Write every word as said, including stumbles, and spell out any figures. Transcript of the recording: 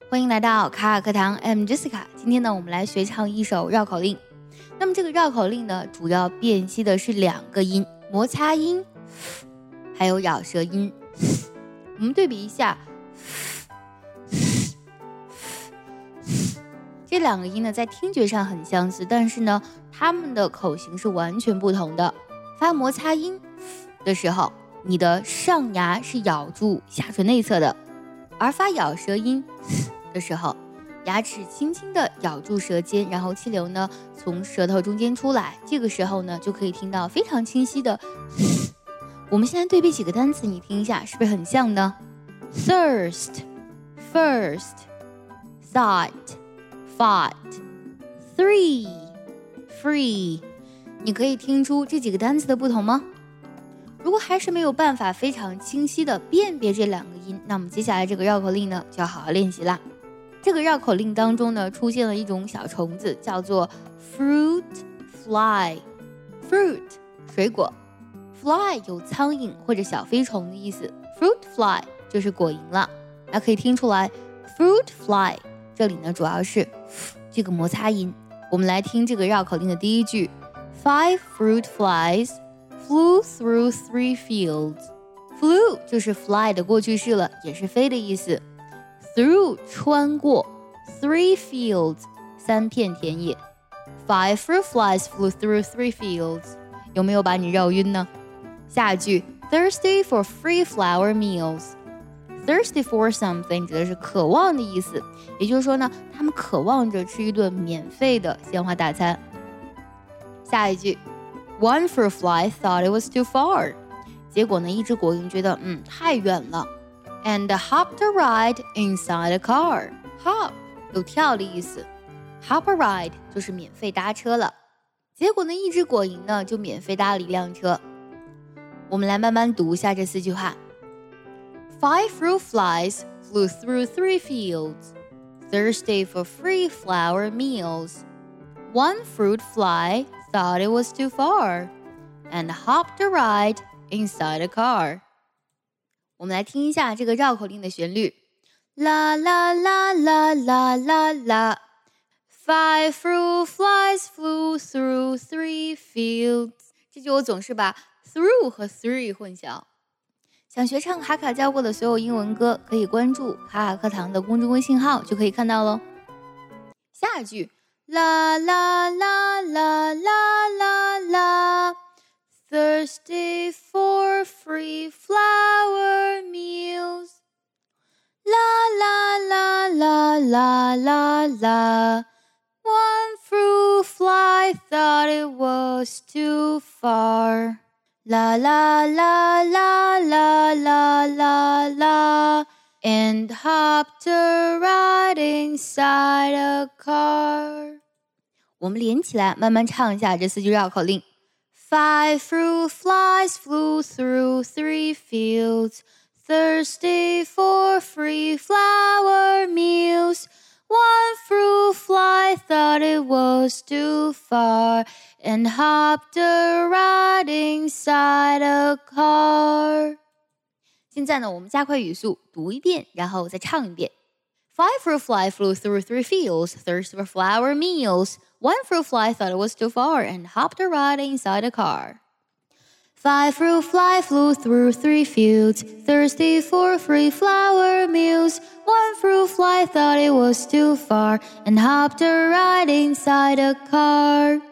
欢迎来到卡卡课堂 ，I'm Jessica。今天呢，我们来学唱一首绕口令。那么这个绕口令呢，主要辨析的是两个音：摩擦音，还有咬舌音。我们对比一下，这两个音呢，在听觉上很相似，但是呢，它们的口型是完全不同的。发摩擦音的时候，你的上牙是咬住下唇内侧的，而发咬舌音的时候，牙齿轻轻地咬住舌尖，然后气流呢从舌头中间出来，这个时候呢就可以听到非常清晰的。我们现在对比几个单词，你听一下是不是很像呢？ Thirst, first, thought, fought, three, free。 你可以听出这几个单词的不同吗？如果还是没有办法非常清晰的辨别这两个音，那么接下来这个绕口令呢就要好好练习啦。这个绕口令当中呢出现了一种小虫子，叫做 fruit fly。fruit 水果， fly 有苍蝇或者小飞虫的意思， fruit fly 就是果蝇了。那可以听出来 fruit fly 这里呢主要是这个摩擦音。我们来听这个绕口令的第一句， Five fruit flies flew through three fields。 flew 就是 fly 的过去式了，也是飞的意思。 through 穿过， three fields 三片田野。 Five fruit flies flew through three fields。 有没有把你绕晕呢？下一句 thirsty for free flour meals。 thirsty for something 指的是渴望的意思，也就是说呢，他们渴望着吃一顿免费的鲜花大餐。下一句One fruit fly thought it was too far。 结果呢，一只果蝇觉得嗯太远了。 And hopped a ride inside a car。 Hop 有跳的意思， Hop a ride 就是免费搭车了。结果呢，一只果蝇呢就免费搭了一辆车。我们来慢慢读一下这四句话。 Five fruit flies flew through three fields, thirsty for free flour meals. One fruit fly thought it was too far and hopped a ride inside a car。 我们来听一下这个绕口令的旋律，啦啦啦啦啦啦啦。 Five fruit flies flew through three fields。 这句我总是把 through 和 three 混淆。想学唱卡卡教过的所有英文歌，可以关注卡卡课堂的公众微信号就可以看到咯。下一句La la la la la la la, thirsty for free flour meals. La la la la la la la, one fruit fly thought it was too far. La la la la la la la la, and hopped a ride inside a car。 我们连起来慢慢唱一下这四句绕口令。 Five fruit flies flew through three fields, thirsty for free flour meals. One fruit fly thought it was too far and hopped a ride inside a car。 现在呢，我们加快语速读一遍，然后再唱一遍。 Five fruit fly flew through three fields, thirsty for flour meals. One fruit fly thought it was too far and hopped a ride inside a car. Five fruit fly flew through three fields, thirsty for free flour meals. One fruit fly thought it was too far and hopped a ride inside a car.